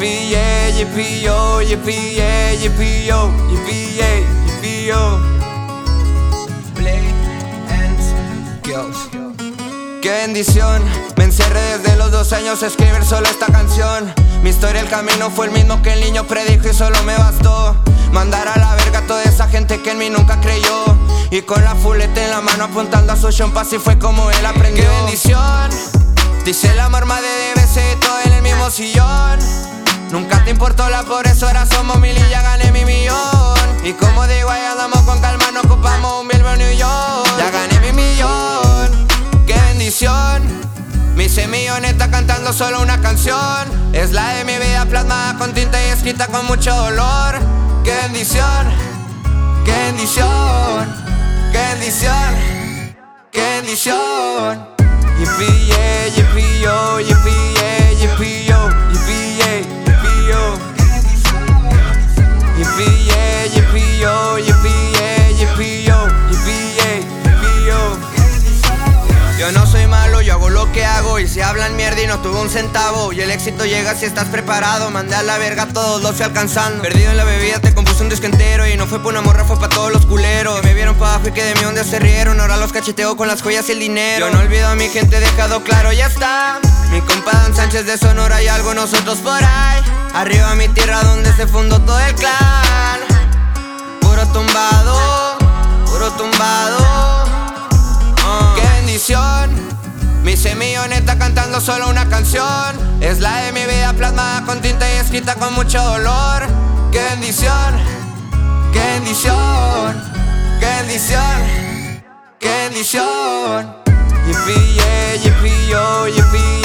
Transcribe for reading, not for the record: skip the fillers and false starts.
Yippee yeah, yippee yo, yippee yeah, yippee yo, yippee yeah, yippee yo. Play and girls. Qué bendición, me encerré desde los 2 años a escribir solo esta canción. Mi historia, el camino fue el mismo que el niño predijo y solo me bastó mandar a la verga a toda esa gente que en mí nunca creyó. Y con la fuleta en la mano apuntando a su chompa, así fue como él aprendió. Qué bendición, dice el amor más de besito en el mismo sillón. Nunca te importó la pobreza, ahora somos 1000 y ya gané mi millón. Y como digo, ahí andamos con calma, no ocupamos un Billboard New York. Ya gané mi millón, qué bendición. Me hice milloneta cantando solo una canción. Es la de mi vida plasmada con tinta y escrita con mucho dolor. Qué bendición, qué bendición, qué bendición, qué bendición. Yippee yeah, yippee yo, yippee yeah, yippee yo, yippee yeah, yippee yo. Yippee yeah, yippee yo, yippee yeah, yippee yo, yippee yeah, yippee yo. Yo no soy malo, yo hago lo que hago. Y si hablan mierda y no tuve un centavo, y el éxito llega si estás preparado. Mandé a la verga a todos los que alcanzando. Perdido en la bebida te compuse un disco entero. Y no fue por una morra, fue pa' todos los culeros que me vieron pa' abajo y que de mí un día se rieron. Ahora los cacheteo con las joyas y el dinero. Yo no olvido a mi gente, dejado claro, ya está. Mi compa Dan Sánchez de Sonora y algo nosotros por ahí. Arriba mi tierra donde se fundó todo el clan. Puro tumbado, puro tumbado. Qué bendición, me hice milloneta cantando solo una canción. Es la de mi vida plasmada con tinta y escrita con mucho dolor. Qué bendición, qué bendición, qué bendición, qué bendición. Yippee yeah, yippee yo, yippee